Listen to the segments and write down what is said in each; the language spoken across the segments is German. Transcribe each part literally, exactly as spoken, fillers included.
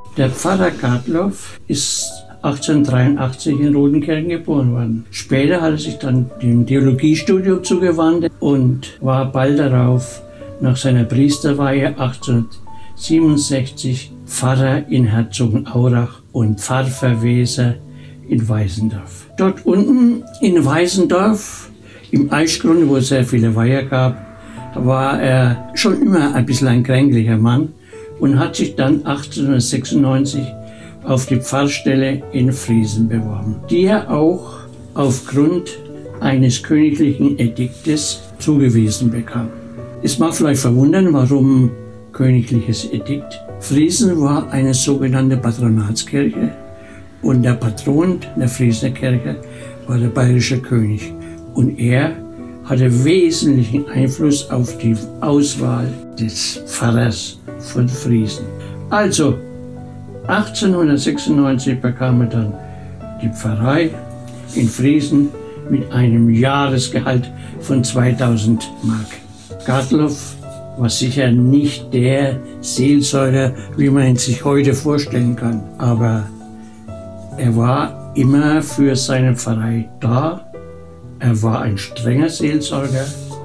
Der Pfarrer Gartloff ist achtzehnhundertdreiundachtzig in Rodenkirchen geboren worden. Später hat er sich dann dem Theologiestudium zugewandt und war bald darauf nach seiner Priesterweihe achtzehnhundertsiebenundsechzig Pfarrer in Herzogenaurach und Pfarrverweser in Weißendorf. Dort unten in Weißendorf, im Eichgrund, wo es sehr viele Weiher gab, war er schon immer ein bisschen ein kränklicher Mann und hat sich dann achtzehnhundertsechsundneunzig auf die Pfarrstelle in Friesen beworben, die er auch aufgrund eines königlichen Ediktes zugewiesen bekam. Es mag vielleicht verwundern, warum königliches Edikt. Friesen war eine sogenannte Patronatskirche und der Patron der Friesener Kirche war der bayerische König. Und er hatte wesentlichen Einfluss auf die Auswahl des Pfarrers von Friesen. Also, achtzehnhundertsechsundneunzig bekam er dann die Pfarrei in Friesen mit einem Jahresgehalt von zweitausend Mark. Gartloff war sicher nicht der Seelsorger, wie man ihn sich heute vorstellen kann, aber er war immer für seine Pfarrei da. Er war ein strenger Seelsorger,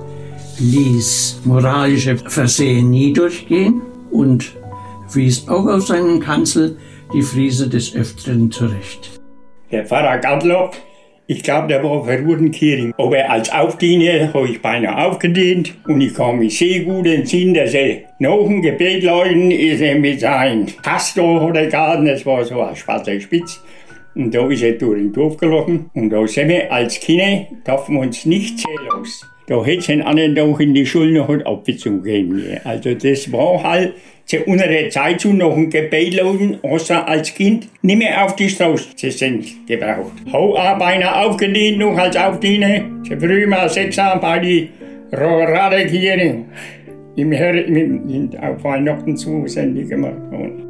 ließ moralische Versehen nie durchgehen und wies auch auf seinen Kanzel die Friese des Öfteren zurecht. Der Pfarrer Gartloff, ich glaube, der war für Rodenkirchen. Aber als Aufdiener habe ich beinahe aufgedient und ich kann mich sehr gut entsinnen, dass er nach dem Gebetleuten ist er mit seinem Pastor oder Garten, das war so ein schwarzer Spitz, und da ist er durch den Dorf gelaufen und da sind wir als Kinder, darf man uns nicht zähllos. Da hätte es einen anderen Tag in die Schule noch eine Abwechslung gegeben. Also das war halt zu unserer Zeit so noch ein Gebetleuten, hast du als Kind nicht mehr auf die Straße zu sind gebraucht. Hau auch beinahe aufgedient noch als Aufdiener, zu früh mal sechs Uhr bei die Radekirche im Her auf Weihnachten zu sind die gemacht worden.